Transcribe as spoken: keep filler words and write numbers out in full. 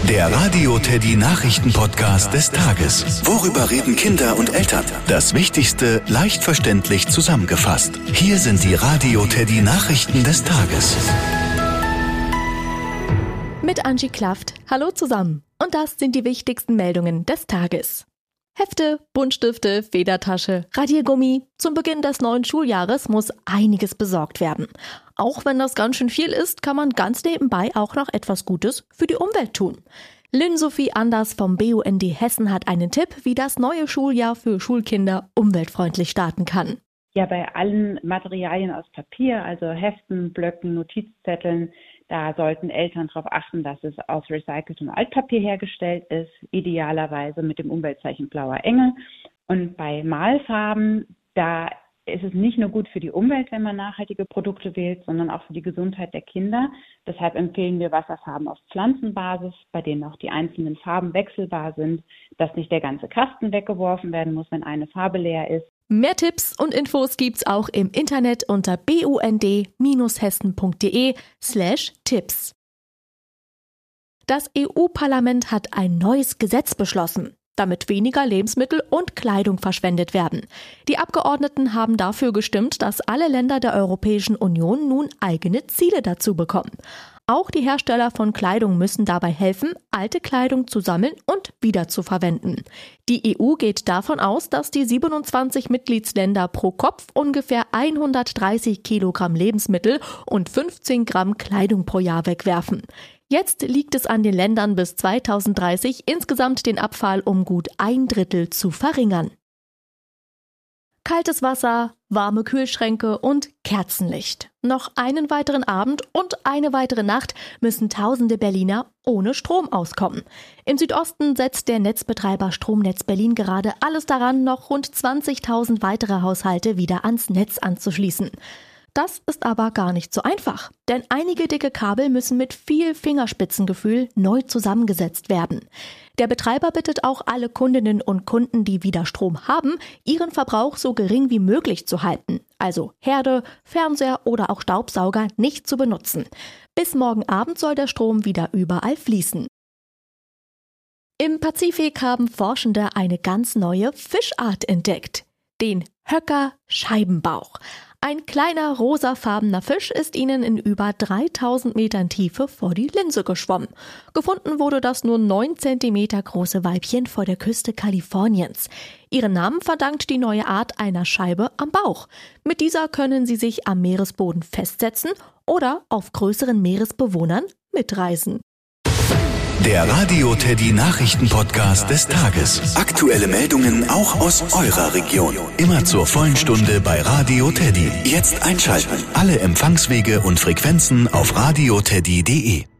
Der Radio Teddy Nachrichten-Podcast des Tages. Worüber reden Kinder und Eltern? Das Wichtigste leicht verständlich zusammengefasst. Hier sind die Radio Teddy Nachrichten des Tages. Mit Angie Klaft. Hallo zusammen. Und das sind die wichtigsten Meldungen des Tages. Hefte, Buntstifte, Federtasche, Radiergummi. Zum Beginn des neuen Schuljahres muss einiges besorgt werden. Auch wenn das ganz schön viel ist, kann man ganz nebenbei auch noch etwas Gutes für die Umwelt tun. Lynn-Sophie Anders vom B U N D Hessen hat einen Tipp, wie das neue Schuljahr für Schulkinder umweltfreundlich starten kann. Ja, bei allen Materialien aus Papier, also Heften, Blöcken, Notizzetteln, da sollten Eltern darauf achten, dass es aus recyceltem Altpapier hergestellt ist, idealerweise mit dem Umweltzeichen Blauer Engel. Und bei Malfarben, da ist es nicht nur gut für die Umwelt, wenn man nachhaltige Produkte wählt, sondern auch für die Gesundheit der Kinder. Deshalb empfehlen wir Wasserfarben auf Pflanzenbasis, bei denen auch die einzelnen Farben wechselbar sind, dass nicht der ganze Kasten weggeworfen werden muss, wenn eine Farbe leer ist. Mehr Tipps und Infos gibt's auch im Internet unter bund-hessen.de slash Tipps. Das E U-Parlament hat ein neues Gesetz beschlossen, damit weniger Lebensmittel und Kleidung verschwendet werden. Die Abgeordneten haben dafür gestimmt, dass alle Länder der Europäischen Union nun eigene Ziele dazu bekommen. Auch die Hersteller von Kleidung müssen dabei helfen, alte Kleidung zu sammeln und wiederzuverwenden. Die E U geht davon aus, dass die siebenundzwanzig Mitgliedsländer pro Kopf ungefähr hundertdreißig Kilogramm Lebensmittel und fünfzehn Gramm Kleidung pro Jahr wegwerfen. Jetzt liegt es an den Ländern bis zweitausenddreißig insgesamt den Abfall um gut ein Drittel zu verringern. Kaltes Wasser, warme Kühlschränke und Kerzenlicht. Noch einen weiteren Abend und eine weitere Nacht müssen tausende Berliner ohne Strom auskommen. Im Südosten setzt der Netzbetreiber Stromnetz Berlin gerade alles daran, noch rund zwanzigtausend weitere Haushalte wieder ans Netz anzuschließen. Das ist aber gar nicht so einfach, denn einige dicke Kabel müssen mit viel Fingerspitzengefühl neu zusammengesetzt werden. Der Betreiber bittet auch alle Kundinnen und Kunden, die wieder Strom haben, ihren Verbrauch so gering wie möglich zu halten, also Herde, Fernseher oder auch Staubsauger nicht zu benutzen. Bis morgen Abend soll der Strom wieder überall fließen. Im Pazifik haben Forschende eine ganz neue Fischart entdeckt, den Höcker-Scheibenbauch. Ein kleiner rosafarbener Fisch ist ihnen in über dreitausend Metern Tiefe vor die Linse geschwommen. Gefunden wurde das nur neun Zentimeter große Weibchen vor der Küste Kaliforniens. Ihren Namen verdankt die neue Art einer Scheibe am Bauch. Mit dieser können sie sich am Meeresboden festsetzen oder auf größeren Meeresbewohnern mitreisen. Der Radio Teddy Nachrichten-Podcast des Tages. Aktuelle Meldungen auch aus eurer Region. Immer zur vollen Stunde bei Radio Teddy. Jetzt einschalten. Alle Empfangswege und Frequenzen auf radio teddy punkt de.